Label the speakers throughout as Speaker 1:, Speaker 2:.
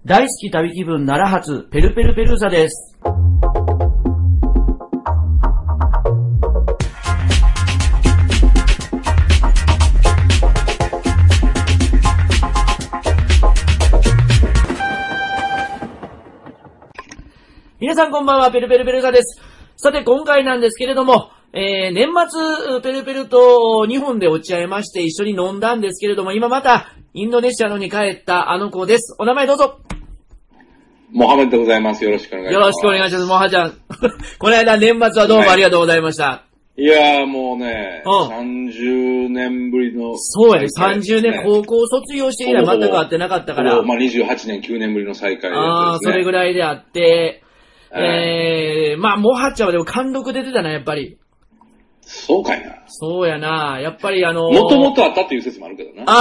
Speaker 1: 大好き旅気分奈良発ペルペルペルーザです。皆さんこんばんは、ペルペルペルーザです。さて今回なんですけれども、年末ペルペルと日本で落ち合いまして一緒に飲んだんですけれども、今またインドネシアのに帰ったあの子です。お名前どうぞ。
Speaker 2: モハメッドでございます。よろしくお願いします。
Speaker 1: よろしくお願いします。モハちゃん。この間年末はどうもありがとうございました。は
Speaker 2: い、いやーもうね、30年ぶりの、
Speaker 1: そうやね、30年、高校卒業して以来全く会ってなかったから。
Speaker 2: まあ、28年、9年ぶりの再会ですね。
Speaker 1: ああ、それぐらいであって、まあ、モハちゃんはでも貫禄出てたな、やっぱり。
Speaker 2: そうかいな。
Speaker 1: そうやな、やっぱりも
Speaker 2: ともとあったっていう説もあるけどな。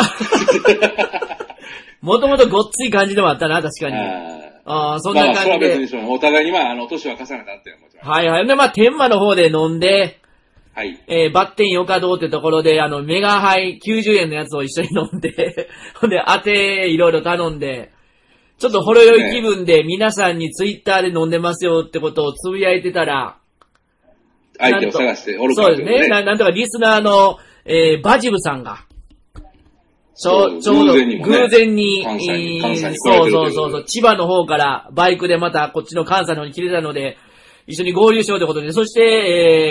Speaker 1: もともとごっつい感じでもあったな、確かに。そんな感じで。まあ、それは別にしょう。お互いに年は重ねたっていうのもちろん。はいはい。で、天満の方で飲んで、はい。バッテンヨカドーってところで、メガハイ90円のやつを一緒に飲んで、ほんで、当ていろいろ頼んで、ちょっとほろ酔い気分で皆さんにツイッターで飲んでますよってことをつぶやいてたら、
Speaker 2: 相手を探しておる
Speaker 1: から、ね。そうですね。なんとかリスナーの、バジブさんが、ちょうど偶然に、
Speaker 2: 関西に
Speaker 1: そう、千葉の方からバイクでまたこっちの関西の方に来てたので、一緒に合流しようってことで、そして、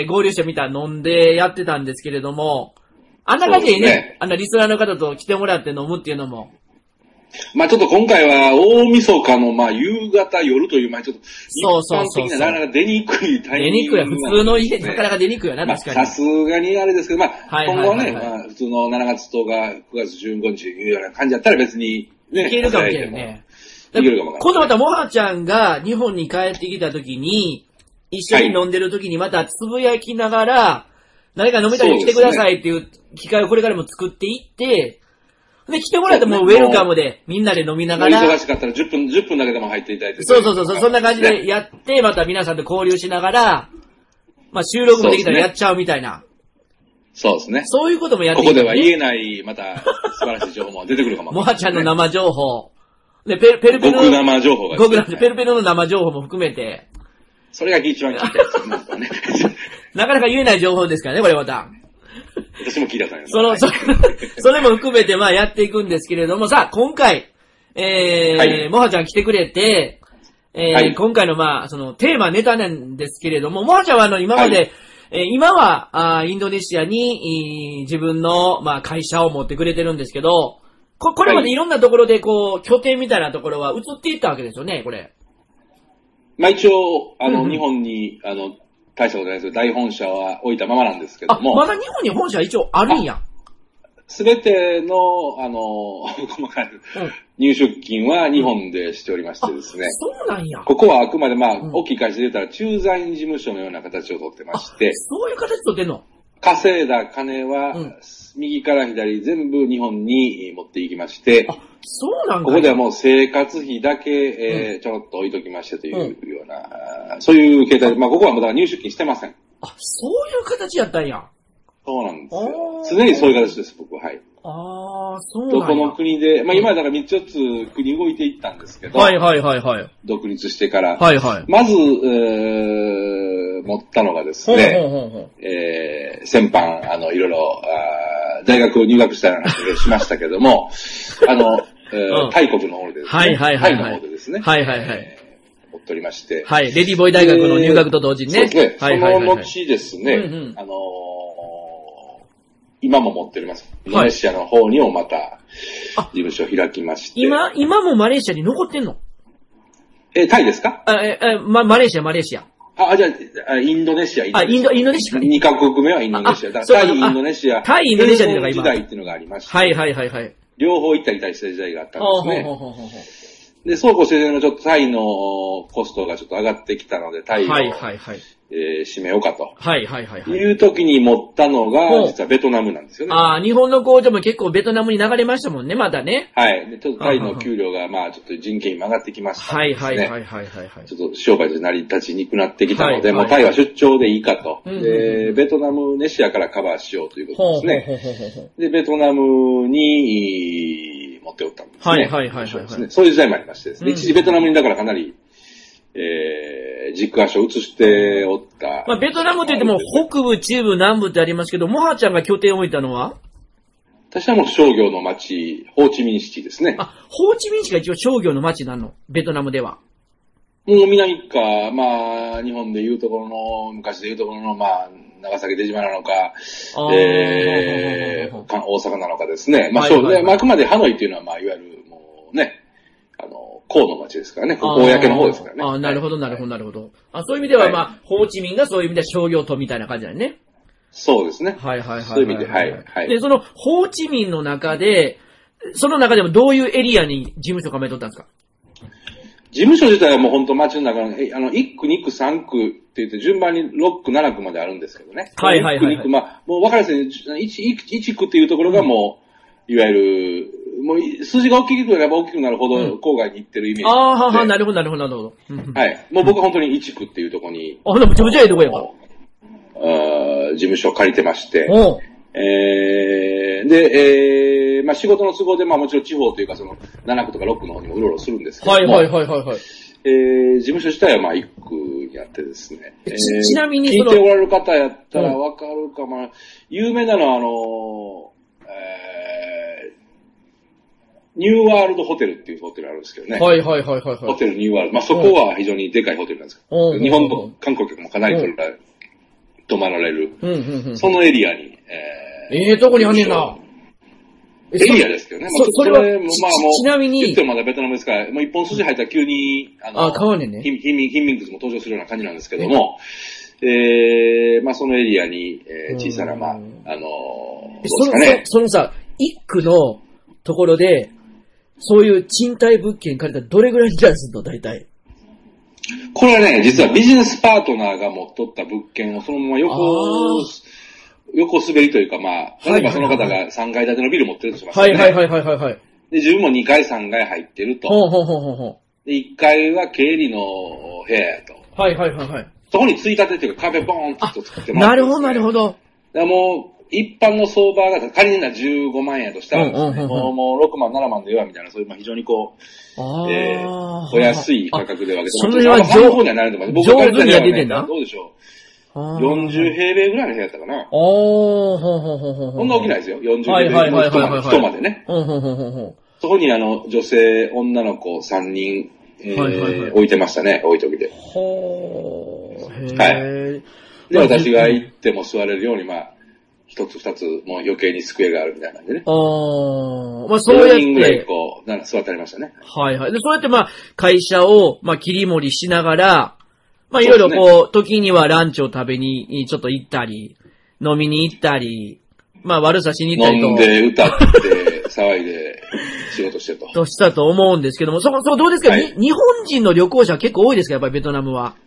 Speaker 1: 合流してみたら飲んでやってたんですけれども、あんな感じでね、リスナーの方と来てもらって飲むっていうのも、
Speaker 2: まあちょっと今回は大晦日の夕方夜というちょっと一般的ななかなか出にくいタイミング、
Speaker 1: 出にくい。普通の家なかなか出にくいよな、確かに。
Speaker 2: さすがにあれですけど、今後はね、普通の7月10日、9月15日いうような感じだったら別にね。
Speaker 1: いけるかもしれないね。今度またモハちゃんが日本に帰ってきた時に、一緒に飲んでる時にまたつぶやきながら、誰か飲みたいに来てくださいっていう機会をこれからも作っていって、で、来てもらってもウェルカムで、みんなで飲みながら。
Speaker 2: 忙しかったら10分だけでも入っていただいて。
Speaker 1: そう、そんな感じでやって、また皆さんと交流しながら、収録もできたらやっちゃうみたいな。
Speaker 2: そうですね。
Speaker 1: そういうこともやってい
Speaker 2: く、ね。ここでは言えない、また、素晴らしい情報も出てくるかも。
Speaker 1: モハちゃんの生情報。で、ペルペルの。
Speaker 2: 極生情報が、
Speaker 1: ペルペルの生情報も含めて。
Speaker 2: それが一番聞きたいですよね。
Speaker 1: なかなか言えない情報ですからね、これまた。
Speaker 2: 私も聞いたからね。
Speaker 1: それも含めてやっていくんですけれども、さあ、今回、モハちゃん来てくれて、今回のそのテーマネタなんですけれども、モハちゃんは今まで、今はインドネシアに自分の会社を持ってくれてるんですけど、これまでいろんなところで拠点みたいなところは移っていったわけですよね、これ。
Speaker 2: 一応、日本に、大したことないですけど、大本社は置いたままなんですけども。
Speaker 1: まだ日本に本社は一応あるんや。
Speaker 2: すべての、細かい、入出金は日本でしておりましてですね。
Speaker 1: そうなんや。
Speaker 2: ここはあくまで大きい会社で言ったら駐在員事務所のような形をとってまして。
Speaker 1: そういう形とってんの？
Speaker 2: 稼いだ金は、右から左全部日本に持っていきまして。
Speaker 1: そうなんだ。
Speaker 2: ここではもう生活費だけ、ちょろっと置いときましてというような、そういう形態で、ここはまだ入出金してません。
Speaker 1: そういう形やったんや。
Speaker 2: そうなんですよ。常にそういう形です、僕は。はい。
Speaker 1: そうなんや。
Speaker 2: どこの国で、今だから3つ国動いていったんですけど。
Speaker 1: はい。
Speaker 2: 独立してから。
Speaker 1: はい。
Speaker 2: まず、持ったのがですね、先般、いろいろ、大学入学したような話をしましたけども、タイ国の方でですね。タイの方でですね。持っておりまして。
Speaker 1: はい。レディボーイ大学の入学と同時にね。
Speaker 2: そうですね。その後ですね、今も持っております。インドネシアの方にもまた、事務所を開きまして。
Speaker 1: 今もマレーシアに残ってんの？
Speaker 2: タイですか？
Speaker 1: マレーシア。
Speaker 2: じゃあ、インドネシア。
Speaker 1: インドネシア。
Speaker 2: 2カ国目はインドネシア。タイ、インドネシア。
Speaker 1: タイ、インドネシアっていうのが今。
Speaker 2: 時代っていうのがありまして。
Speaker 1: はい。
Speaker 2: 両方行ったり来たりした時代があったんですね。で、そうこうしてるのちょっとタイのコストがちょっと上がってきたので、タイを、締めようかと。いう時に持ったのが、実はベトナムなんですよね。
Speaker 1: 日本の工場も結構ベトナムに流れましたもんね、まだね。
Speaker 2: はい。で、ちょっとタイの給料が、ちょっと人件費も上がってきましたので、ちょっと商売で成り立ちにくくなってきたので、もうタイは出張でいいかと。で、ベトナム、ネシアからカバーしようということですね。で、ベトナムに、 持っておったんですね。
Speaker 1: はい。
Speaker 2: そういう時代もありましてですね。一時ベトナムにだからかなり、軸足を移しておった。
Speaker 1: まあ、ベトナムといっても、北部、中部、南部ってありますけど、モハちゃんが拠点を置いたのは
Speaker 2: 私はもう商業の町、ホーチミンシティですね。
Speaker 1: ホーチミン市が一応商業の町なのベトナムでは。
Speaker 2: もう南か、まあ、日本でいうところの、昔でいうところの、まあ、長崎出島なのか、大阪なのかですね。まあ、あくまでハノイっていうのは、まあ、いわゆる、もうね、港の町ですからね。公の方ですからね。
Speaker 1: なるほど。そういう意味では、まあ、ホーチミンがそういう意味では商業都みたいな感じだよね。
Speaker 2: そうですね。
Speaker 1: はい。
Speaker 2: そういう意味で、はい。
Speaker 1: で、その、ホーチミンの中で、その中でもどういうエリアに事務所構えとったんですか？
Speaker 2: 事務所自体はもう本当街の中の、1区、2区、3区って言って順番に6区、7区まであるんですけどね。
Speaker 1: はい。
Speaker 2: 1区、2区、まあ、もう分かりやすい1区っていうところがもう、いわゆる、もう数字が大きくなれば大きくなるほど郊外に行ってるイメージで。
Speaker 1: なるほど。
Speaker 2: はい。もう僕は本当に1区っていうところに。
Speaker 1: でもめちゃめちゃいいとこやわ。
Speaker 2: 事務所を借りてまして。まあ仕事の都合で、まあもちろん地方というかその7区とか6区の方にもうろうろするんですけども。
Speaker 1: はい。
Speaker 2: 事務所自体はまあ1区にあってですね。
Speaker 1: ちなみに
Speaker 2: 聞いておられる方やったらわかるか、まあ、有名なのはニューワールドホテルっていうホテルあるんですけどね。
Speaker 1: はい。
Speaker 2: ホテルニューワールド。まあそこは非常にでかいホテルなんですけど、日本の観光客もかなり泊まられる。そのエリアに、
Speaker 1: どこにあんねんな。
Speaker 2: エリアですけどね。
Speaker 1: それは、
Speaker 2: まあもう、
Speaker 1: ちなみに。
Speaker 2: 言ってもまだベトナムですから、もう一本筋入ったら急に、
Speaker 1: 変わんねんね。
Speaker 2: 貧民窟も登場するような感じなんですけども、まあそのエリアに、小さな、まあ、どうですかね。
Speaker 1: そのさ、一区のところで、そういう賃貸物件借りたらどれぐらいになるの大体。
Speaker 2: これはね、実はビジネスパートナーが持っとった物件をそのまま横滑りというか、まあ、例えばその方が3階建てのビル持ってるとしますね。
Speaker 1: はい。
Speaker 2: で、自分も2階3階入ってると。で、1階は経理の部屋やと。
Speaker 1: はい。
Speaker 2: そこについたてっていうか壁ボーンと作ってます、
Speaker 1: なるほど。
Speaker 2: もう、一般の相場が仮に15万円やとしたらですね、もう6万、7万ではみたいな、そういう非常にこう、お安い価格で分けてます。
Speaker 1: それは
Speaker 2: 僕が借りた部屋はね、
Speaker 1: 出てんだ
Speaker 2: どうでしょう。40平米ぐらいの部屋やったかな。そんな大きないですよ。40平米の人までね。そこに女性、女の子3人、置いてましたね、置いておきで。はい。で、私が行っても座れるように、まあ、一つ二つ、もう余計に机があるみたいな感じでね。まあそうやって。4人ぐらいこう、座ってありましたね。
Speaker 1: はい。で、そうやってまあ、会社を、まあ、切り盛りしながら、まあ、いろいろこう、時にはランチを食べに、ちょっと行ったり、飲みに行ったり、まあ、悪さしに行ったりと。
Speaker 2: 飲んで、歌って、騒いで、仕事してと。
Speaker 1: としたと思うんですけども、そこどうですか、日本人の旅行者は結構多いですかやっぱりベトナムは。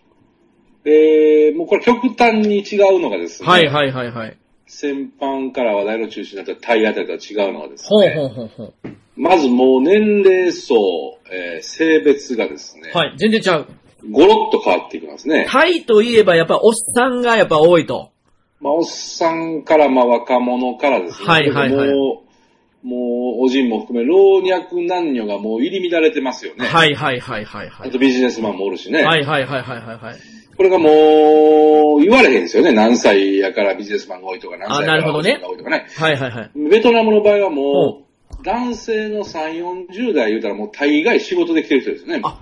Speaker 2: もうこれ極端に違うのがですね。
Speaker 1: はい。
Speaker 2: 先般から話題の中心だったタイあたりとは違うのはですね。まずもう年齢層、性別がですね。
Speaker 1: はい、全然ちゃう。
Speaker 2: ゴロッと変わっていきますね。
Speaker 1: タイといえばやっぱおっさんがやっぱ多いと。
Speaker 2: まあおっさんからまあ若者からですね。もうおじんも含め老若男女がもう入り乱れてますよね。
Speaker 1: はい。
Speaker 2: あとビジネスマンもおるしね。
Speaker 1: はい。
Speaker 2: これがもう、言われへんですよね。何歳やからビジネスマンが多いとか、何歳やからビジネスマンが多いとかね。
Speaker 1: はい。
Speaker 2: ベトナムの場合はもう、男性の3、40代言うたらもう大概仕事で来てる人ですよね。
Speaker 1: ま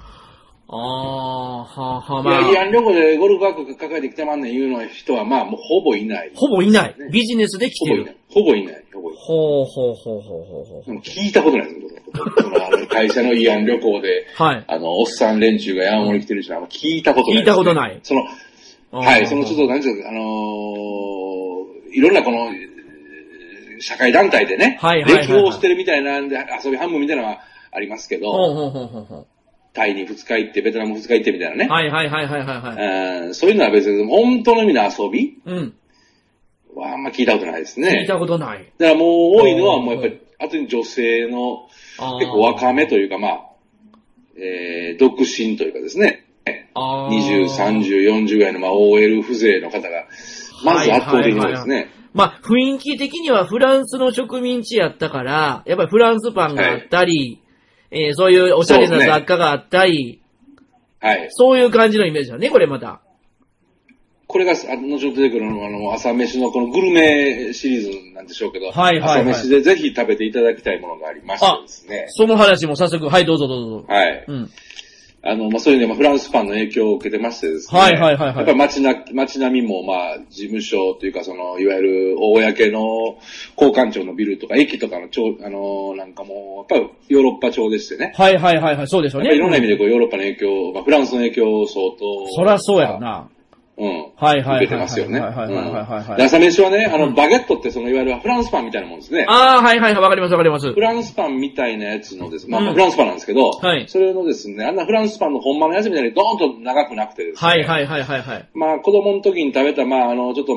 Speaker 1: あ。
Speaker 2: いや、慰安旅行でゴルフバッグ抱えてきてまんねん言うの人はまあもうほぼいない。
Speaker 1: ほぼいない。ビジネスで来てる。
Speaker 2: ほぼいない。
Speaker 1: ほう。
Speaker 2: 聞いたことないです。会社の慰安旅行で、おっさん連中が山盛り来てる人は聞いたことない、
Speaker 1: 聞いたことない。
Speaker 2: そのちょっと、なんていうか、いろんなこの、社会団体でね、歴訪してるみたいなんで、遊び半分みたいなのはありますけど、タイに2日行って、ベトナム2日行ってみたいなね。
Speaker 1: はい。
Speaker 2: そういうのは別に、本当の意味の遊びはあんま聞いたことないですね。
Speaker 1: 聞いたことない。
Speaker 2: だからもう多いのはもうやっぱり、あとに女性の結構若めというか、まあ、独身というかですね。20、30、40ぐらいのまあ OL 風情の方が、まず圧倒的にですね。
Speaker 1: まあ、雰囲気的にはフランスの植民地やったから、やっぱりフランスパンがあったり、そういうおしゃれな雑貨があったり、
Speaker 2: はい。
Speaker 1: そういう感じのイメージだね、これまた。
Speaker 2: これが、後ほど出てくる朝飯のこのグルメシリーズなんでしょうけど、はいはいはい、朝飯でぜひ食べていただきたいものがありましてですね。
Speaker 1: その話も早速、はい、どうぞどうぞ。
Speaker 2: はい。うん。そういうね、フランスパンの影響を受けてましてですね。はいはいはい、はい。やっぱり街並みも、事務所というか、いわゆる、公の交換庁のビルとか、駅とかのなんかもう、やっぱりヨーロッパ調でしてね。
Speaker 1: はいはいはいはい、そうでしょうね。
Speaker 2: いろんな意味でヨーロッパの影響、フランスの影響を相当。
Speaker 1: そらそうやな。
Speaker 2: うん。はいはいはい。受けてますよね。はいはいはい。朝飯はね、バゲットっていわゆるフランスパンみたいなもんですね。
Speaker 1: ああ、はいはいはい、わかりますわかります。
Speaker 2: フランスパンみたいなやつのですね、フランスパンなんですけど、はい。それのですね、あんなフランスパンの本場のやつみたいにドーンと長くなくてですね。はいはいはいはいはい。子供の時に食べた、ちょっと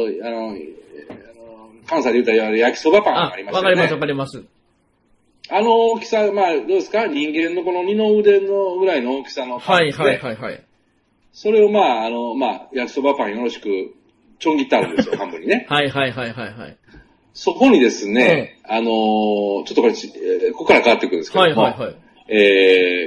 Speaker 2: 関西で言ったら焼きそばパンがありましたね。
Speaker 1: わかりますわかります。
Speaker 2: 大きさ、どうですか？人間のこの二の腕のぐらいの大きさのパンですね。はいはいはいはい。それを焼きそばパンよろしく、ちょん切ってあるんですよ、半分にね。
Speaker 1: はいはいはいはいはい。
Speaker 2: そこにですね、ちょっとこれ、ここから変わってくるんですけども、はいはいはい。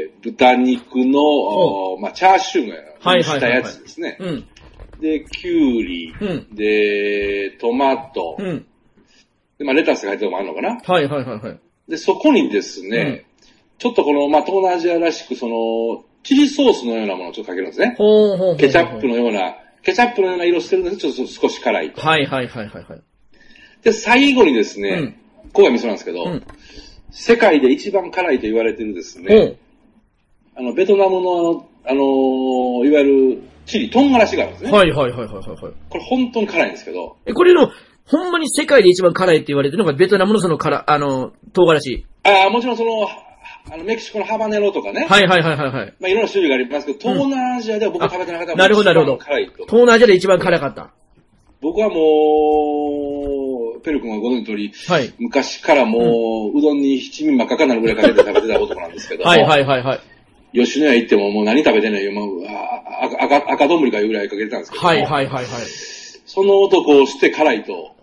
Speaker 2: 豚肉の、チャーシューがしたやつですね。で、きゅうり、で、トマト、で、レタスが入ってるのもあるのかな。はいはいはいはい。で、そこにですね、ちょっとこの、東南アジアらしく、チリソースのようなものをちょっとかけるんですね。ケチャップのような色してるんですけど、ちょっと少し辛いと。はいはいはいはい。で、最後にですね、ここが味噌なんですけど、世界で一番辛いと言われてるですね、ベトナムの、いわゆるチリ、唐辛子があるんですね。はいはいはいはいはい。これ本当に辛いんですけど。
Speaker 1: これの、ほんまに世界で一番辛いって言われてるのがベトナムの唐辛子。
Speaker 2: もちろんメキシコのハバネロとかね。
Speaker 1: はいはいはいはい。
Speaker 2: いろんな種類がありますけど、東南アジアでは僕が食べてなかったら
Speaker 1: なるほどなるほど。
Speaker 2: 辛いと。
Speaker 1: 東南アジアで一番辛かった。
Speaker 2: 僕はもう、ペル君がご存知の通り、はい、昔からもう、うどんに七味真っ赤かなるぐらいかけて食べてた男なんですけど。はいはいはいはい。吉野家行ってももう何食べてないよ。赤丼かいうぐらいかけてたんですけど。はいはいはいはい。その男をして辛いと。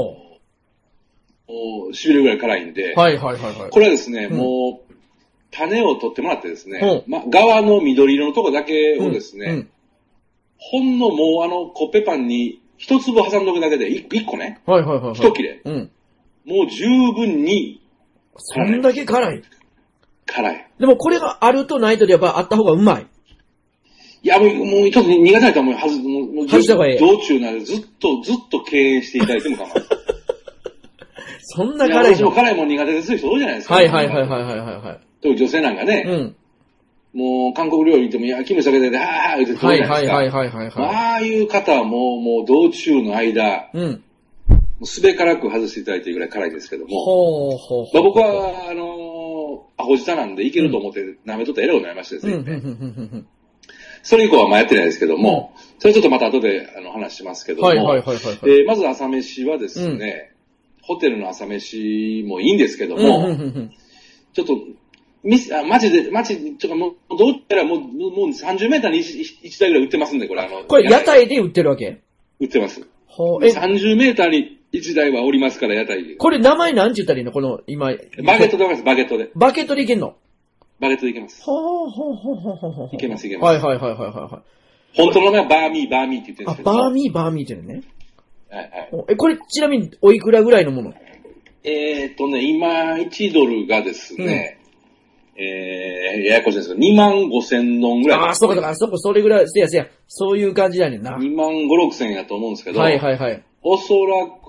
Speaker 2: 痺れるぐらい辛いんで。はいはいはいはい。これはですね、もう、種を取ってもらってですね、側の緑色のとこだけをですね、ほんのもうコッペパンに一粒挟んどくだけで、一個ね、はいはいはい。一切れ。もう十分に。
Speaker 1: そんだけ辛い。
Speaker 2: 辛い。
Speaker 1: でもこれがあるとないとでやっぱあった方がうまい。
Speaker 2: いや、もうちょっと苦手だと思う。外した方がいい。道中なのでずっと敬遠していただいても構わない。
Speaker 1: そんな辛い。
Speaker 2: 私も辛いもん苦手でする人多いじゃないですか。はいはいはいはいはい。特に女性なんかね。もう韓国料理行ってもキム避けてて、はぁー言ってるじゃないですか。はいはいはいはい。ああいう方はもう道中の間、すべからく外していただいているぐらい辛いですけども。僕は、アホ舌なんでいけると思って舐めとったら偉くなりましてですね。それ以降はやってないですけども、それちょっとまた後で話しますけども、まず朝飯はですね、ホテルの朝飯もいいんですけども、ちょっと、マジ、ちょっともう、どうやらもう30メーターに1台ぐらい売ってますんで、これ
Speaker 1: これ屋台で売ってるわけ？
Speaker 2: 売ってます。30メーターに1台はおりますから、屋台で。
Speaker 1: これ名前何て言ったらいいの？この、今。
Speaker 2: バゲットでおります、バゲットで。
Speaker 1: バゲットでいけんの？
Speaker 2: バゲットでいけます。いけます、いけます。
Speaker 1: はいはいはいはいはい。
Speaker 2: 本当の名前はバーミーって言ってるんですけど。
Speaker 1: バーミーって言うのね。はいはい。これちなみにおいくらぐらいのもの？
Speaker 2: 今1ドルがですね、ややこしいんですけど、25,000ドンぐらい。
Speaker 1: ああ、そうかそうか、それぐらい、せや、そういう感じだねんな。
Speaker 2: 25,000-26,000やと思うんですけど、はいはいはい。おそらく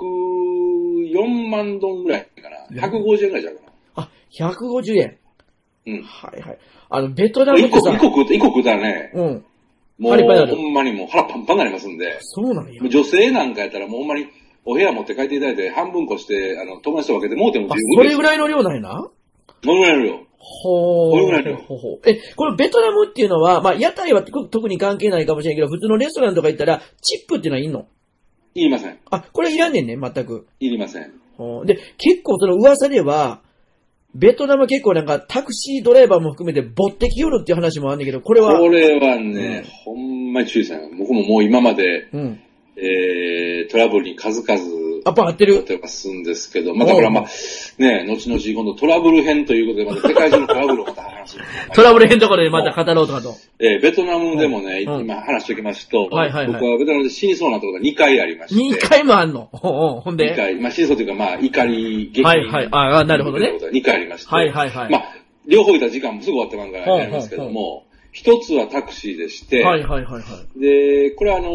Speaker 2: 4万ドンぐらいかな。150円ぐらいじゃうかな。
Speaker 1: あ、150円。はいはい。ベトナムってさ。
Speaker 2: 一個食ったらね、もうほんまにもう腹パンパンになりますんで。
Speaker 1: そうなんや。
Speaker 2: 女性なんかやったらもうほんまにお部屋持って帰っていただいて半分こして、友達と分けてもうても十分です。
Speaker 1: それぐらいの量ないな？
Speaker 2: それぐらいの量。これぐらいの量。
Speaker 1: このベトナムっていうのは、屋台は特に関係ないかもしれんけど、普通のレストランとか行ったら、チップっていうのはいんの？
Speaker 2: いりません。
Speaker 1: あ、これいらんねんね、全く。
Speaker 2: いりません。
Speaker 1: で、結構その噂では、ベトナム結構なんかタクシードライバーも含めてぼってきよるっていう話もあるんだけど、これは
Speaker 2: ね、ほんまに注意したい。僕ももう今まで、トラブルに数々
Speaker 1: アポ合ってる。
Speaker 2: 撮ってますんですけど、だからね、後々今度トラブル編ということで、また世界中のトラブルをまた話す。
Speaker 1: トラブル編ところでまた語ろうとかと。
Speaker 2: ベトナムでもね、今話しておきますと、僕はベトナムで死にそうなところが2回ありまして。
Speaker 1: 2回もあんのほんで
Speaker 2: ?2 回。死にそうというか、怒り、激
Speaker 1: はいはい。なるほどね。
Speaker 2: 2回ありまして。
Speaker 1: はいはいはい。
Speaker 2: 両方いた時間もすぐ終わってまんからやりますけども、一つはタクシーでして、
Speaker 1: はいはいはいはい。
Speaker 2: で、これは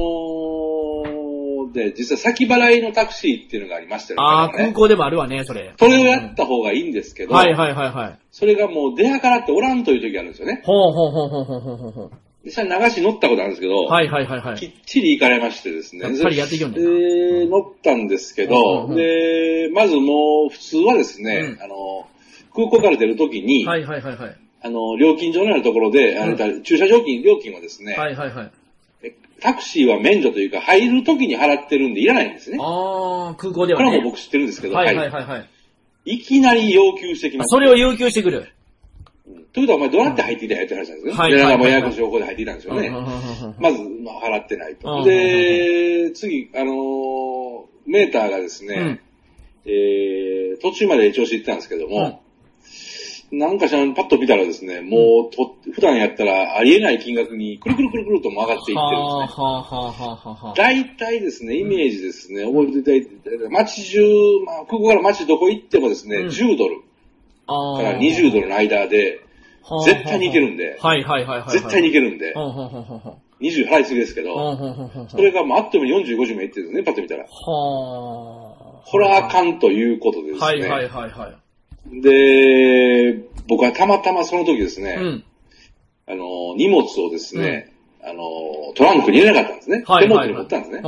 Speaker 2: 実は先払いのタクシーっていうのがありましたよね。
Speaker 1: 空港でもあるわね、それ。
Speaker 2: それをやった方がいいんですけど、
Speaker 1: はいはいはいはい。
Speaker 2: それがもう出計らっておらんという時があるんですよね。
Speaker 1: ほうほうほうほうほうほうほう。
Speaker 2: 実際流し乗ったことあるんですけど、
Speaker 1: はいはいはいはい。
Speaker 2: きっちり行かれましてですね。
Speaker 1: やっぱりやっていくんだよ
Speaker 2: な。乗ったんですけど、で、まずもう普通はですね、空港から出るときに、
Speaker 1: はいはいはいはい。
Speaker 2: 料金所のあるところで、駐車料金はですね、
Speaker 1: はいはいはい。
Speaker 2: タクシーは免除というか、入るときに払ってるんでいらないんですね。
Speaker 1: 空港ではね。
Speaker 2: これはもう僕知ってるんですけど、
Speaker 1: はいはいはいはい。
Speaker 2: いきなり要求してきます。
Speaker 1: それを要求してくる。
Speaker 2: ということは、お前どうやって入っていたやって話なんですね。はいはいはい。もうややこしい方向で入っていたんですよね。まず、払ってないと。で、次、メーターがですね、途中まで調子いってたんですけども、なんかパッと見たらですね、もう普段やったらありえない金額にくるくるくるくると曲がっていってるんですね。大体ですね、イメージですね、覚えていただいて、街中、空港から街どこ行ってもですね、10ドルから20ドルの間で、絶対に行けるんで、
Speaker 1: はいはいはいはい。
Speaker 2: 絶対に行けるんで、20払いすぎですけど、それがあっという間に40、50名行ってるんですね、パッと見たら。これはあかんということでですね。はいはいはいはい。で、僕はたまたまその時ですね、荷物をですね、トランクに入れなかったんですね。手元に持ったんですね。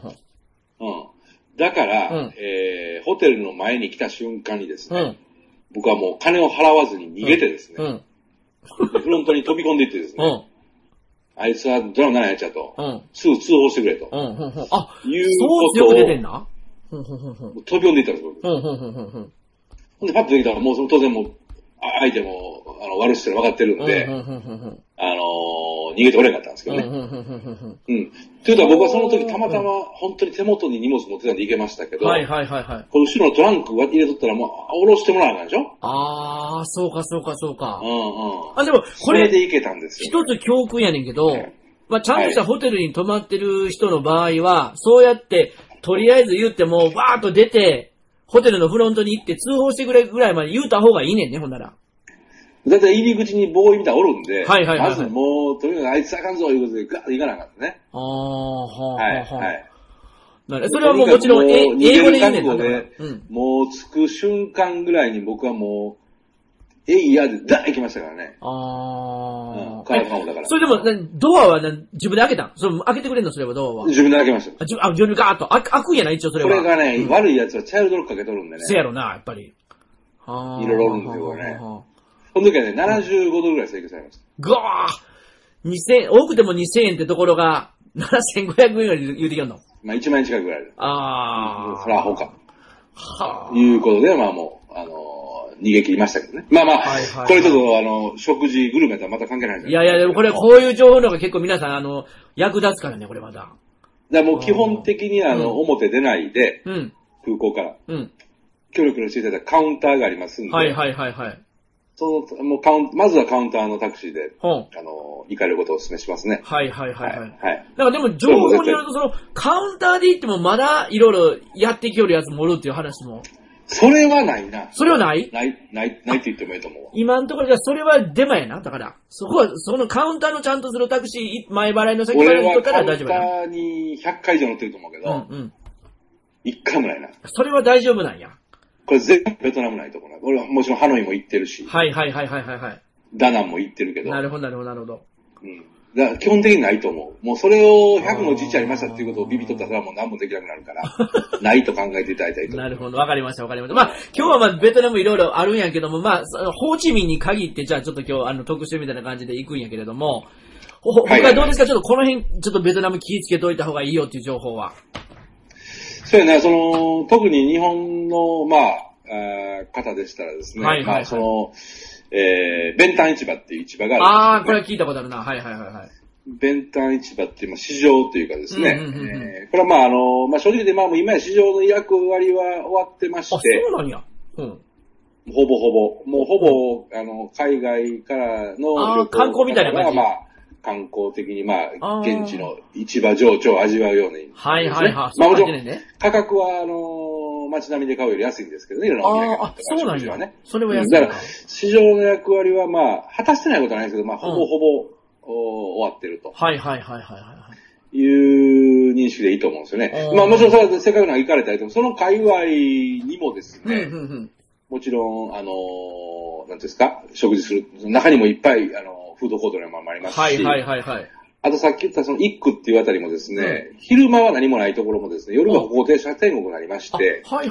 Speaker 2: だから、ホテルの前に来た瞬間にですね、僕はもう金を払わずに逃げてですね、フロントに飛び込んでいってですね、あいつはドラムないやつやと、すぐ通報してくれと。いうことを、飛び込んでいったんです、僕。ほんで、パッとできたら、もう当然もう、相手も、悪してるの分かってるんで、逃げておれなかったんですけどね。ということは僕はその時たまたま本当に手元に荷物持ってたんで行けましたけど、この後ろのトランク入れとったらもう、下ろしてもらわないでしょ？そうかそうかそうか。でも、これで行けたんですよ。
Speaker 1: 一つ教訓やねんけど、ちゃんとしたホテルに泊まってる人の場合は、そうやって、とりあえず言っても、バーッと出て、ホテルのフロントに行って通報してくれぐらいまで言うた方がいいねんね、ほんなら。
Speaker 2: だいたい入り口にボーイみたいなおるんで、まずもう、とにかくあいつあかんぞ、いうことでガーッと行かなかったね。そ
Speaker 1: れはもうもちろん英語で言うねん
Speaker 2: ね。もう着く瞬間ぐらいに僕はもう、いやで、行きましたからね。
Speaker 1: それでも、ドアは自分で開けたん？それ開けてくれんの？それはドアは。
Speaker 2: 自分で開けました。
Speaker 1: 自分でガーッと。開くんやな、一応それは。
Speaker 2: これがね、悪い奴はチャイルドロックかけとるんでね。
Speaker 1: せやろな、やっぱり。い
Speaker 2: ろいろおるんですよ、これね。その時はね、75ドルぐらい請求されました。
Speaker 1: ぐわー！多くても2000円ってところが、7500円ぐらい言うてきよんの。
Speaker 2: 1万円近くぐらい。それはアホか。いうことで、もう、逃げ切りましたけどね。これちょっと食事、グルメとはまた関係ないんです
Speaker 1: よ。いや、でもこういう情報の方が結構皆さん、役立つからね、これまだ。
Speaker 2: もう基本的に表出ないで、空港から、キョロキョロしていただいたカウンターがありますんで、まずはカウンターのタクシーで、行かれることをお勧めしますね。
Speaker 1: だからでも情報によると、カウンターで行ってもまだいろいろやってきよるやつもおるっていう話も。
Speaker 2: それはないな。
Speaker 1: それはない
Speaker 2: ないって言ってもいいと思う。
Speaker 1: 今のところじゃそれはデマやな。だから、そのカウンターのちゃんとするタクシー、前払いの先払いの人から大丈夫やな。
Speaker 2: 俺はカウンターに100回以上乗ってると思うけど、1回もないな。
Speaker 1: それは大丈夫なんや。
Speaker 2: これ全部ベトナムないところな。俺はもちろんハノイも行ってるし。ダナンも行ってるけど。
Speaker 1: なるほど。
Speaker 2: だから基本的にないと思う。もうそれを100の実地ありましたっていうことをビビっとったらもう何もできなくなるから、ないと考えていただいたいと思う。
Speaker 1: なるほど。わかりました。今日はベトナムいろいろあるんやけども、ホーチミンに限って、じゃあちょっと今日特集みたいな感じで行くんやけれども、他どうですか？ちょっとこの辺、ちょっとベトナム気ぃつけといた方がいいよっていう情報は。
Speaker 2: そうやね、特に日本の、方でしたらですね、ベンタン市場っていう市場があるんです、
Speaker 1: これは聞いたことあるな。
Speaker 2: 弁丹市場っていう市場というかですね、これは正直で今や市場の役割は終わってまして、
Speaker 1: あ、そうなんや。
Speaker 2: ほぼ、海外からの
Speaker 1: 観光みたいな感じ。
Speaker 2: 観光的に現地の市場情緒を味わうように、ね。
Speaker 1: はいはいはい。
Speaker 2: もちろん、価格は街並みで買うより安いんですけどね、いろんなお土産
Speaker 1: そうなんや。
Speaker 2: ね。
Speaker 1: それは安い。
Speaker 2: だから、市場の役割は果たしてないことはないですけど、ほぼ終わってると。
Speaker 1: はい。
Speaker 2: いう認識でいいと思うんですよね。もちろんそれはせっかく行かれたりとも、その界隈にもですね、もちろん、なんですか、食事する、中にもいっぱい、フードコートのもありますし、あとさっき言ったその一区っていうあたりもですね、昼間は何もないところもですね、夜は歩行停車天国になりまして、はい。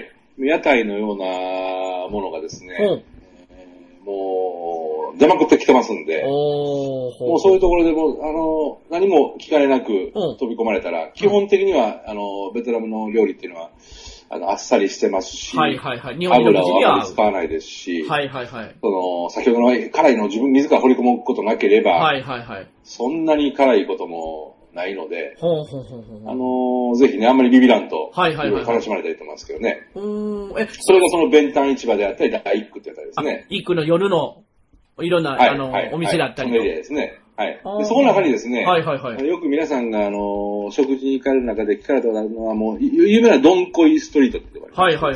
Speaker 2: 屋台のようなものがですね、もう、出まくってきてますんで、もうそういうところでも、何も聞かれなく飛び込まれたら、基本的には、ベトナムの料理っていうのは、あっさりしてますし、油をあまり使わないですし、先ほどの辛いのを自ら掘り込むことなければ、そんなに辛いこともないので、ぜひね、あんまりビビらんと、楽しまれたいと思いますけどね。それがその弁丹市場であったり、第一区ってやったりですね。
Speaker 1: 一区の夜の、いろんな、お店だったり。
Speaker 2: そのエリアですね。でそこの中にですね、よく皆さんが食事に行かれる中で聞かれたことあるのは、もう、有名なドンコイストリートって言われてます。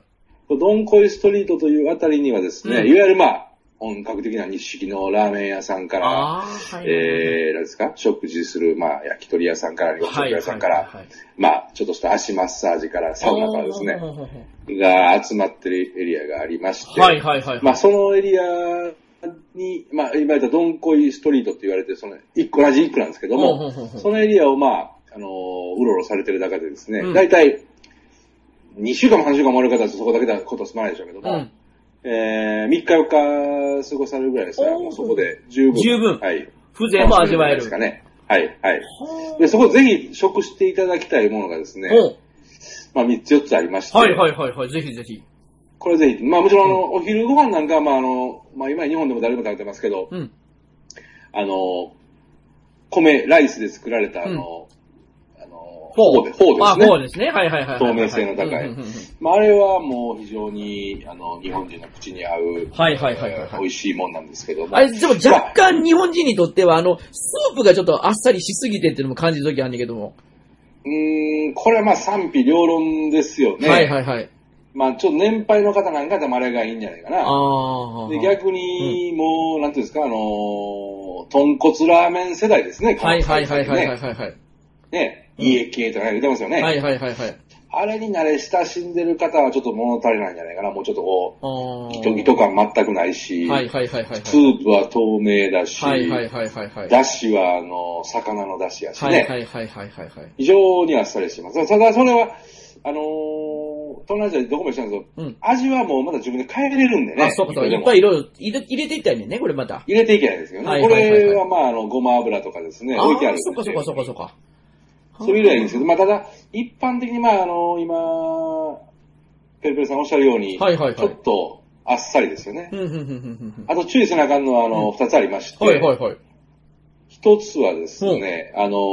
Speaker 2: ドンコイストリートというあたりにはですね、いわゆる本格的な日式のラーメン屋さんから、何ですか、食事する、焼き鳥屋さんから、洋食屋さんから、ちょっとした足マッサージから、サウナからですね、が集まってるエリアがありまして、そのエリアに、今言ったドンコイストリートって言われて、同じ一区なんですけども、そのエリアをうろうろされてる中でですね、だいたい2週間も3週間もある方はそこだけだことは済まないでしょうけども、3日4日過ごされるぐらいですから、もうそこで十分。
Speaker 1: 風情も味わえる。
Speaker 2: ですかね。で、そこぜひ食していただきたいものがですね、3つ4つありまして。
Speaker 1: ぜひぜひ。
Speaker 2: これぜひ、もちろんお昼ご飯なんかは、今日本でも誰でも食べてますけど、米、ライスで作られたフォーですね。
Speaker 1: フォーですね。
Speaker 2: 透明性の高い。あれはもう非常に、日本人の口に合う、美味しいもんなんですけども。
Speaker 1: あれ、でも若干日本人にとっては、スープがちょっとあっさりしすぎてっていうのも感じるときあるんだけども。
Speaker 2: これは賛否両論ですよね。ちょっと年配の方なんかでもあれがいいんじゃないかな。で、逆に、もう、なんていうんですか、豚骨ラーメン世代ですね。ね、家系とか言ってますよね。あれに慣れ親しんでる方はちょっと物足りないんじゃないかな。もうちょっとギトギト感全くないし、スープは透明だし、だしは魚のだしやしね。非常にあっさりしてます。ただそれは、東南アジアでどこも一緒なんですけど、味はもうまだ自分で変えれるんでね。
Speaker 1: そういっぱいいろいろ入れていったんね、これまた。
Speaker 2: 入れていけないですけどね。これはごま油とかですね、置いてあるんですよ。
Speaker 1: そうか。
Speaker 2: そういうぐらいいいんですけど、ただ、一般的に今、ペルペルさんおっしゃるように、ちょっとあっさりですよね。あと注意せなあかんのは、二つありまして、一つはですね、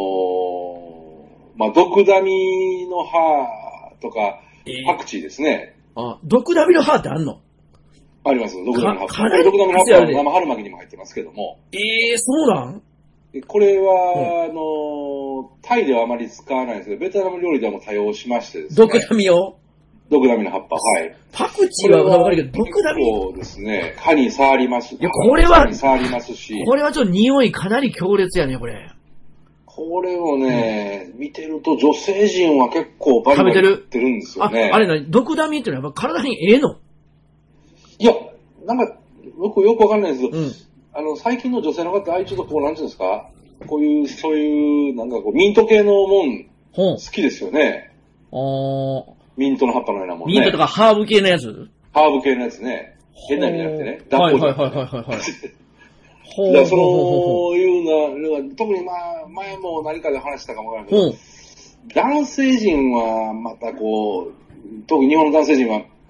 Speaker 2: 毒ダミの葉とか、パクチーですね。
Speaker 1: 毒ダミの葉ってあんの？
Speaker 2: あります。毒ダミの葉。
Speaker 1: 毒ダミの葉
Speaker 2: は生春巻きにも入ってますけども。
Speaker 1: そうなん？
Speaker 2: これは、タイではあまり使わないんですけど、ベトナム料理ではもう多用しましてですね。
Speaker 1: 毒ダミを？
Speaker 2: 毒ダミの葉っぱ、
Speaker 1: パクチーはわかるけど、毒ダミ？
Speaker 2: そうですね。歯に触ります。
Speaker 1: これは、
Speaker 2: 歯に触りますし。
Speaker 1: これはちょっと匂いかなり強烈やね、これ。
Speaker 2: これをね、見てると女性陣は結構バリバリ食ってるんですよね。
Speaker 1: あれ毒ダミっていうのはやっぱ体にええの？
Speaker 2: いや、なんか、僕よくわかんないですけど、最近の女性の方、ああいうちょっとなんていうんですか、そういう、なんかミント系のもん、好きですよね。ミントの葉っぱのようなもんね。
Speaker 1: ミントとかハーブ系のやつ？
Speaker 2: ハーブ系のやつね。変な意味じゃなくてね。脱法じゃなくて。そういうのが、特に前も何かで話したかもわからないけど、男性陣はまた特に日本の男性陣は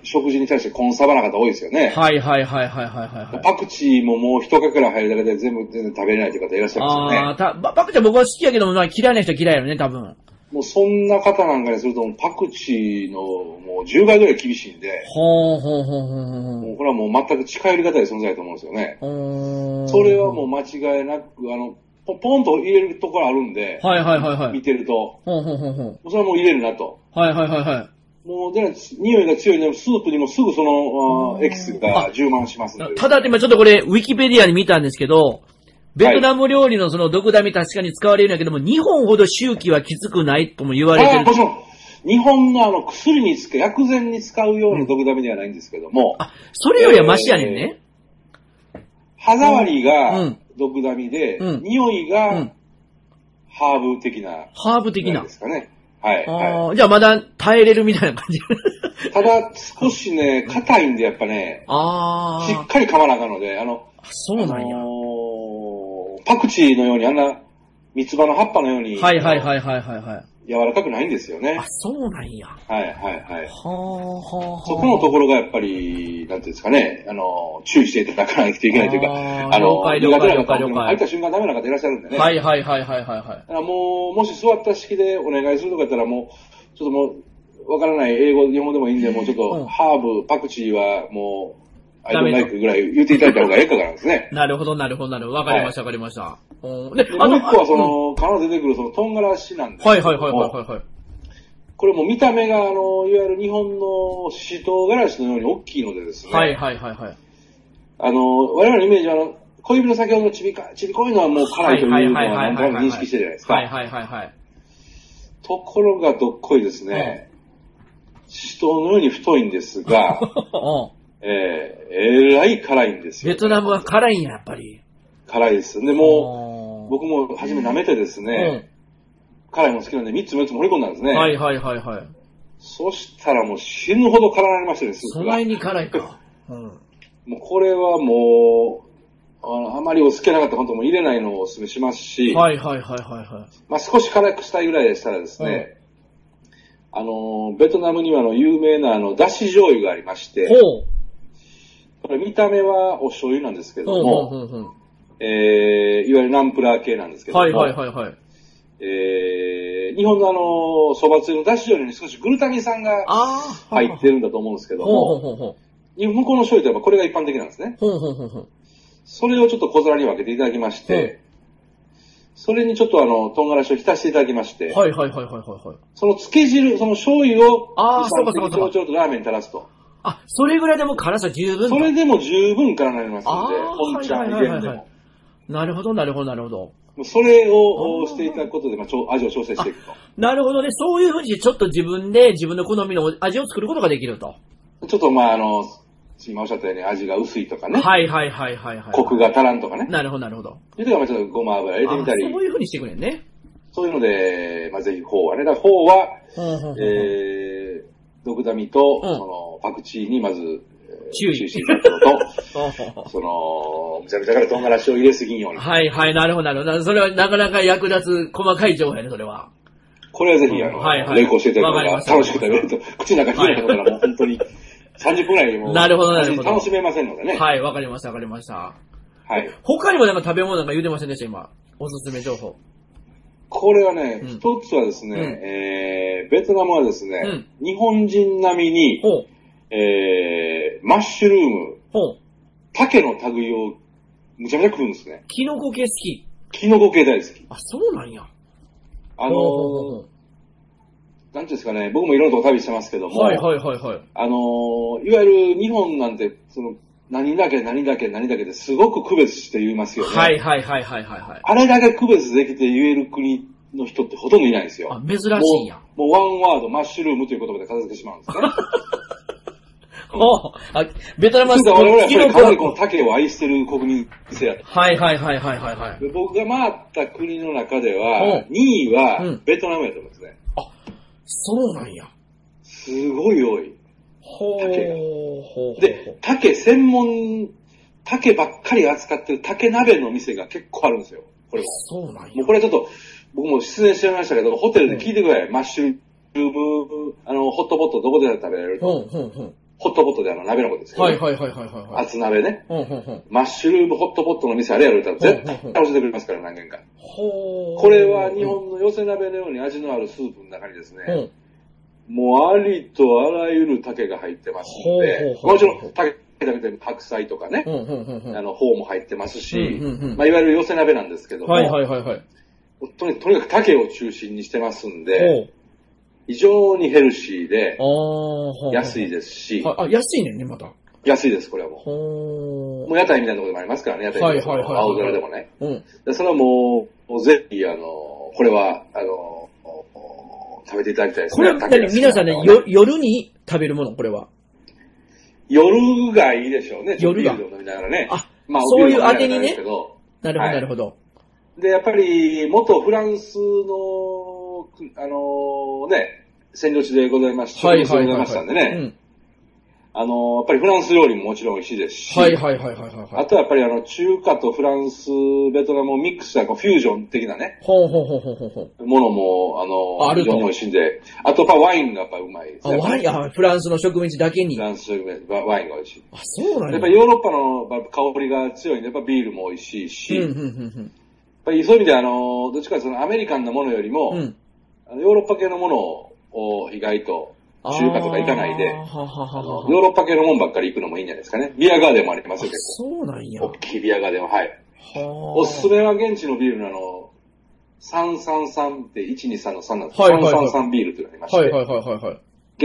Speaker 2: 食事に対してコンサバな方多いですよね。
Speaker 1: はいはいはいはいはいはい。
Speaker 2: パクチーももう一かけら入るだけで全然食べれないという方いらっしゃいますよね。
Speaker 1: パクチー僕は好きやけども、まあ嫌いな人は嫌いやろね、多分。
Speaker 2: もうそんな方なんかにすると、パクチーのもう10倍ぐらい厳しいんで。
Speaker 1: ほうほうほうほうほう。
Speaker 2: もうこれはもう全く近寄りがたい存在だと思うんですよね。それはもう間違いなく、ポンと入れるところあるんで。
Speaker 1: はいはいはいはい。
Speaker 2: 見てると。
Speaker 1: ほうほうほうほう。
Speaker 2: それはもう入れるなと。
Speaker 1: はいはいはいはい。
Speaker 2: もう、で、匂いが強いので、スープにもすぐその、エキスが充満しますので。
Speaker 1: ただ、今ちょっとこれ、ウィキペディアに見たんですけど、ベトナム料理のその毒ダミ確かに使われるんだけども、2本ほど周期はきつくないとも言われてる。
Speaker 2: もちろん。日本の薬に薬膳に使うような毒ダミではないんですけども。
Speaker 1: それよりはマシやねんね。
Speaker 2: 歯触りが毒ダミで、匂いがハーブ的な。
Speaker 1: ハーブ的な。
Speaker 2: ですかね。はい。
Speaker 1: じゃあまだ耐えれるみたいな感じ。
Speaker 2: ただ、少しね、硬いんでやっぱね、しっかり噛まなあかんので、
Speaker 1: そうなんや。
Speaker 2: パクチーのように三つ葉の葉っぱのように、
Speaker 1: はいはいはいはいはい。
Speaker 2: 柔らかくないんですよね。
Speaker 1: そうなんや。
Speaker 2: はいはいはい。そこのところがやっぱり、なんていうんですかね、注意していただかないといけないというか、苦手な方も入った瞬間ダメな方いらっしゃるんでね。
Speaker 1: はいはいはいはいはい。だ
Speaker 2: からもし座った式でお願いするとかやったらもう、ちょっともう、わからない英語、日本語でもいいんで、もうちょっと、ハーブ、パクチーはもう、アイドンライクぐらい言っていただいた方がええかからですね。
Speaker 1: なるほどなるほどなるほど。わかりましたわかりました。
Speaker 2: で、もう一個は必ず出てくる唐辛子なんですけど。
Speaker 1: はいはいはいはい。
Speaker 2: これも見た目がいわゆる日本のシシトウガラシのように大きいのでですね。
Speaker 1: はいはいはいはい。
Speaker 2: 我々のイメージは小指の先ほどのちびこいのはもう辛いというのはなんとなく認識してるじゃないですか。
Speaker 1: はいはいはいはい。
Speaker 2: ところがどっこいですね。シシトウのように太いんですが、えらい辛いんですよ。
Speaker 1: ベトナムは辛いんや、やっぱり。
Speaker 2: 辛いです。で、もう、僕も初め舐めてですね、辛いの好きなんで3つも4つも掘り込んだんですね。
Speaker 1: はいはいはいはい。
Speaker 2: そしたらもう死ぬほど辛なりましたね、スープが。
Speaker 1: そないに辛いか。
Speaker 2: もうこれはもう、あまりお好きなかったら本当もう入れないのをお勧めしますし、
Speaker 1: はいはいはいはい。
Speaker 2: まあ少し辛くしたいぐらいでしたらですね、ベトナムには有名なだし醤油がありまして、これ見た目はお醤油なんですけども、いわゆるナンプラー系なんですけども、
Speaker 1: はいはいはいはい。
Speaker 2: 日本の蕎麦つゆのだし醤油に少しグルタミン酸が入ってるんだと思うんですけども、向こうの醤油といえばこれが一般的なんですね。それをちょっと小皿に分けていただきまして、それにちょっと唐辛子を浸していただきまして、
Speaker 1: はいはいはいはいはい。
Speaker 2: その漬け汁、その醤油を、
Speaker 1: そう
Speaker 2: ちょろちょろとラーメンに垂らすと。
Speaker 1: それぐらいでも辛さ十分。
Speaker 2: それでも十分辛くなりますので、本ちゃん入れんでも。
Speaker 1: なるほどなるほどなるほど。
Speaker 2: それをしていただくことで、味を調整していくと。
Speaker 1: なるほどね。そういうふうにちょっと自分で自分の好みの味を作ることができると。
Speaker 2: ちょっと今おっしゃったように味が薄いとかね。
Speaker 1: はいはいはいはい。
Speaker 2: コクが足らんとかね。
Speaker 1: なるほどなるほど。
Speaker 2: それではちょっとごま油入れてみたり。
Speaker 1: そういうふうにしてくれんね。
Speaker 2: そういうので、ぜひフォーはね。だからフォーは、毒ダミと、パクチーにまず、注意していただくのと、むちゃむちゃから唐辛子を入れすぎんように。
Speaker 1: はいはい、なるほどなるほど。それはなかなか役立つ細かい情報やね、それは。
Speaker 2: これはぜひ、励行していただくのが楽しく食べると、口の中広いことからもう本当に30分くらいでも
Speaker 1: なるほどなるほど。
Speaker 2: 楽しめませんのでね。
Speaker 1: はい、わかりましたわかりました。
Speaker 2: はい。
Speaker 1: 他にもなんか食べ物なんか言うてませんでした、今。おすすめ情報。
Speaker 2: これはね、一つはですね、ベトナムはですね、日本人並みに、マッシュルーム、竹の類をむちゃむちゃ食うんですね。
Speaker 1: キノコ系好き。
Speaker 2: キノコ系大好き。
Speaker 1: そうなんや。
Speaker 2: なんていうんですかね、僕もいろんなとこ旅してますけども、いわゆる日本なんて、何だけですごく区別して言いますよね。
Speaker 1: はい。
Speaker 2: あれだけ区別できて言える国の人ってほとんどいないんですよ。
Speaker 1: 珍しいんや。
Speaker 2: もうワンワード、マッシュルームという言葉で片付けてしまうんですね。
Speaker 1: ベトナムは
Speaker 2: 我々はこれかなりこの竹を愛してる国民性やと。
Speaker 1: はい。
Speaker 2: 僕が回った国の中では、2位はベトナムやと思うんですね。
Speaker 1: そうなんや。
Speaker 2: すごい多い。竹が。で、竹ばっかり扱ってる竹鍋の店が結構あるんですよ。これは。
Speaker 1: そうなんや。
Speaker 2: もうこれちょっと、僕も出演してましたけど、ホテルで聞いてください。マッシュルーム、ホットポットどこで食べられると。 ホットポットで鍋のことですけど、ね。
Speaker 1: はいはいはいはいはい。
Speaker 2: 厚鍋ね。マッシュルームホットポットの店あれやると絶対教えてくれますから、何軒か。これは日本の寄せ鍋のように味のあるスープの中にですね、もうありとあらゆる竹が入ってますので、もちろん竹だけで白菜とかね、方も入ってますし、まあいわゆる寄せ鍋なんですけども、とにかく竹を中心にしてますんで、非常にヘルシーで、安いですし。
Speaker 1: 安いねんね、また。
Speaker 2: 安いです、これはもう。もう屋台みたいなところでもありますからね、屋台とか青空でもね。それはもう、ぜひ、これは、食べていただきたいですね。
Speaker 1: これ、皆さんね、夜に食べるもの、これは。
Speaker 2: 夜がいいでしょうね。
Speaker 1: 夜が。
Speaker 2: 飲みながらね。
Speaker 1: まあ、そういう当てにね。なるほど、なるほど。
Speaker 2: で、やっぱり、元フランスの、ね、占領地でございました。ございましたんでね。やっぱりフランス料理ももちろん美味しいですし。あとはやっぱり中華とフランス、ベトナムをミックスしたフュージョン的なね。ものも、非常に美味しいんで。あとやっぱワインがやっぱうまいですね。
Speaker 1: ワイン、フランスの植民地だけに。
Speaker 2: フランス植民地、ワインが美味しい。
Speaker 1: そうなんだ。
Speaker 2: やっぱりヨーロッパの香りが強いんで、やっぱビールも美味しいし。やっぱりそういう意味でどっちかというとアメリカンなものよりも、ヨーロッパ系のものを意外と、中華とか行かないで、ヨーロッパ系のもんばっかり行くのもいいんじゃないですかね。ビアガーデンもありますよ、結
Speaker 1: 構。そうなんや。
Speaker 2: 大きいビアガーデンは、はい。おすすめは現地のビールの333って123の3なんです。333ビールというのがありまして。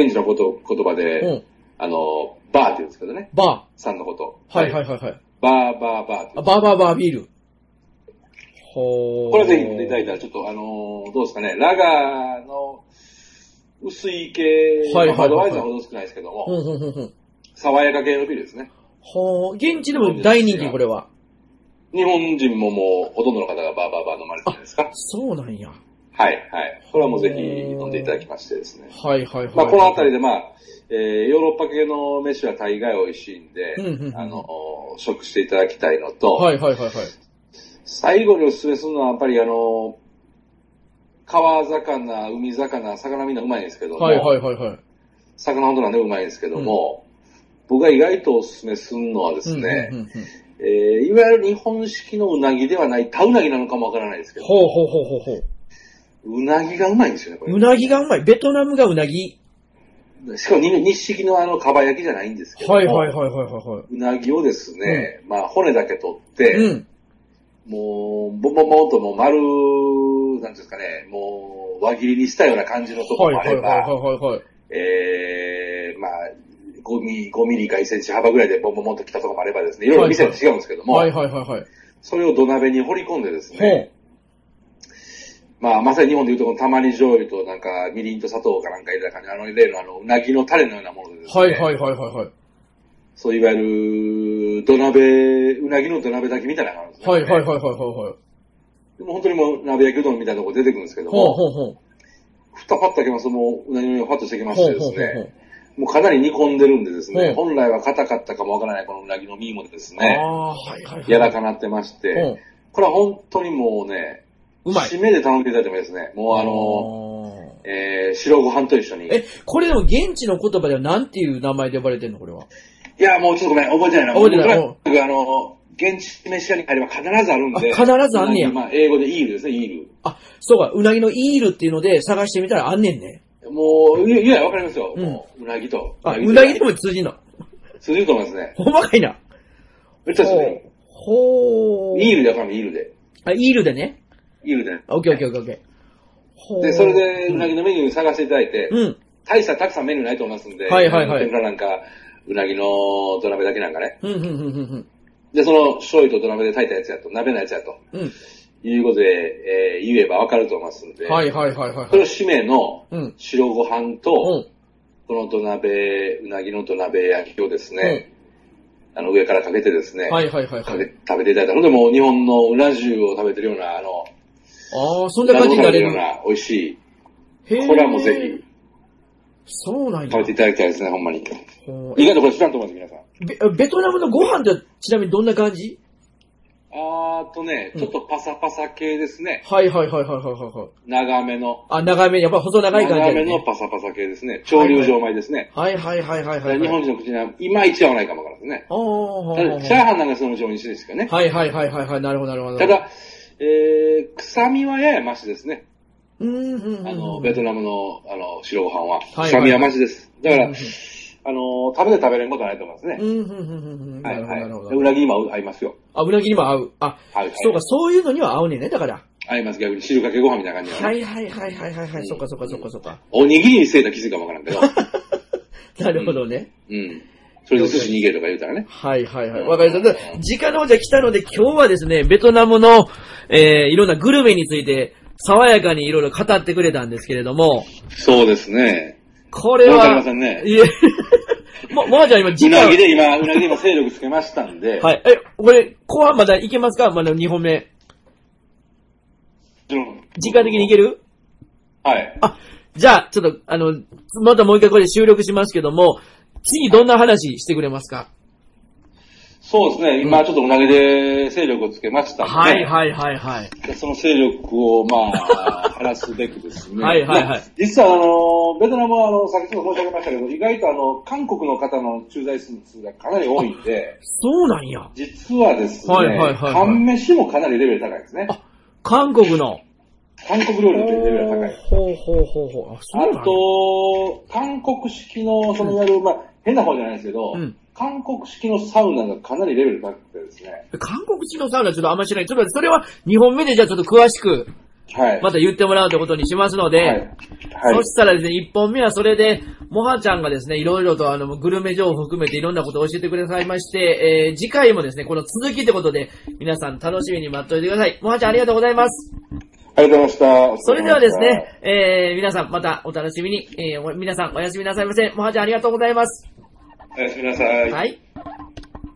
Speaker 2: 現地の言葉で、バーって言うんですけどね。
Speaker 1: バ
Speaker 2: ー。3のこと。
Speaker 1: バー
Speaker 2: バーバー。
Speaker 1: バービール。
Speaker 2: これはぜひ飲んでいただいたら、ちょっとどうですかね、ラガーの、薄い系、バドワイザーほど少ないですけども、爽やか系のビールですね。
Speaker 1: 現地でも大人気、これは。
Speaker 2: 日本人ももうほとんどの方がバー飲まれてるんですか？
Speaker 1: そうなんや。
Speaker 2: はい。これはもうぜひ飲んでいただきましてですね。
Speaker 1: ま
Speaker 2: あこのあたりでヨーロッパ系の飯は大概美味しいんで、食していただきたいのと、最後におすすめするのはやっぱり川魚、海魚、魚みんなうまいんですけども、魚ほんとなんでうまいんですけども、僕が意外とおすすめするのはですね、いわゆる日本式のうなぎではない、田うなぎなのかもわからないですけど、うなぎがうまいんですよね、これ。
Speaker 1: うなぎがうまい。ベトナムがうなぎ。
Speaker 2: しかも日式のかば焼きじゃないんですけども、うなぎをですね、骨だけ取って、もう、ボンともう丸、なんですかね、もう、輪切りにしたような感じのところもあれば、5ミリか1センチ幅ぐらいでボンと来たところもあればですね、いろいろ店って違うんですけども、それを土鍋に掘り込んでですね、まさに日本でいうとこの玉ねぎ醤油となんか、みりんと砂糖かなんか入れた感じ、例のうなぎのタレのようなものでですね、そういわゆる、うなぎの土鍋炊きみたいな感じですね。でも本当にもう鍋焼きうどんみたいなとこ出てくるんですけども、ふたパッと開けますともううなぎのファッとしてきましてですね、もうかなり煮込んでるんでですね、本来は硬かったかもわからないこのうなぎの身もですね、柔らかなってまして、これは本当にもうね、締めで頼んでいただいてもいいですね。もう白ご飯と一緒に。
Speaker 1: これでも現地の言葉ではなんていう名前で呼ばれてんのこれは。
Speaker 2: いや、もうちょっとごめん、覚えてないな。覚えてない。現地飯屋に入れば必ずあるんで。
Speaker 1: 必ずあんねや。
Speaker 2: 英語でイールですね、イール。
Speaker 1: そうか、うなぎのイールっていうので探してみたらあんねんね。
Speaker 2: もう、いや、わかりますよ。もう、うなぎと。
Speaker 1: うなぎでも通じんの？
Speaker 2: 通じると思いますね。
Speaker 1: ほんまかいな。
Speaker 2: めっちゃする。イールでわかる、イールで。
Speaker 1: イールでね。
Speaker 2: イールで。
Speaker 1: オッケー。
Speaker 2: で、それで、うなぎのメニュー探していただいて、大したたくさんメニューないと思いますんで、天ぷらなんか、うなぎの土鍋だけなんかね。で、その醤油と土鍋で炊いたやつやと、鍋のやつやと。いうことで、言えばわかると思いますんで。それを締めの白ご飯と、この土鍋、うなぎの土鍋焼きをですね、上からかけてですね、食べていただいたので、もう日本のうな重を食べてるような、
Speaker 1: そんな感じになれる。
Speaker 2: 美味しい。これはもうぜひ。
Speaker 1: そうなんや。
Speaker 2: 食べていただきたいですね、ほんまに。意外とこれ知らんと思うんです、皆さん。
Speaker 1: ベトナムのご飯ってちなみにどんな感じ？
Speaker 2: ちょっとパサパサ系ですね。
Speaker 1: はいはいはいはいはい。
Speaker 2: 長めの。
Speaker 1: 長め、やっぱ細長い感じ、
Speaker 2: 長めのパサパサ系ですね。潮流状米ですね。
Speaker 1: はいはいはいはいはい。
Speaker 2: 日本人の口にはいまいち合わないかもわからないですね。チャーハンなんかその状にしてですけどね。
Speaker 1: はいはいはいはいはい、なるほどなるほど。
Speaker 2: ただ、臭みはややマシですね。ベトナムの、白ご飯は。臭みはマシです。だから、食べれんことはないと思いますね。
Speaker 1: なるほど、なるほど。
Speaker 2: うなぎにも合いますよ。
Speaker 1: うなぎにも合う。そうか、そういうのには合うねんね、だから。
Speaker 2: 合います、逆に。汁かけご飯みたいな感じで。
Speaker 1: はいはいはいはいはい。そっか。
Speaker 2: おにぎりにせいた気づいかもわからんけど。
Speaker 1: なるほどね。
Speaker 2: それで寿司逃げとか言うたらね。
Speaker 1: はいはいはい。わかりました。時間の方じゃ来たので、今日はですね、ベトナムの、いろんなグルメについて、爽やかにいろいろ語ってくれたんですけれども。
Speaker 2: そうですね。
Speaker 1: これは。
Speaker 2: わかりませんね。
Speaker 1: いえ。もはじゃあ今、
Speaker 2: うなぎで今勢力つけましたんで。
Speaker 1: はい。これ、後半まだいけますか？まだ2本目。時間的にいける？
Speaker 2: はい。
Speaker 1: じゃあ、ちょっと、またもう一回これ収録しますけども、次どんな話してくれますか？
Speaker 2: そうですね。今ちょっとうなぎで勢力をつけましたので。
Speaker 1: はい。
Speaker 2: その勢力を、晴らすべくですね。
Speaker 1: はい。
Speaker 2: 実はベトナムはさっきちょっと申し上げましたけど、意外と韓国の方の駐在数がかなり多いんで。
Speaker 1: そうなんや。
Speaker 2: 実はですね。韓飯もかなりレベル高いですね。
Speaker 1: 韓国の。
Speaker 2: 韓国料理のレベルが高い。
Speaker 1: ほう。
Speaker 2: あと、韓国式の、いわゆる、変な方じゃないですけど、韓国式のサウナがかなりレベル高くてですね。
Speaker 1: 韓国式のサウナちょっとあんましない。ちょっとそれは2本目でじゃあちょっと詳しく、また言ってもらうということにしますので、そしたらですね、1本目はそれで、もはちゃんがですね、いろいろとグルメ情報含めていろんなことを教えてくださいまして、次回もですね、この続きってことで、皆さん楽しみに待っておいてください。もはちゃんありがとうございます。
Speaker 2: ありがとうございました。
Speaker 1: それではですね、皆さんまたお楽しみに、皆さんおやすみなさいませ。もはちゃんありがとうございます。
Speaker 2: おやすみなさい。
Speaker 1: はい。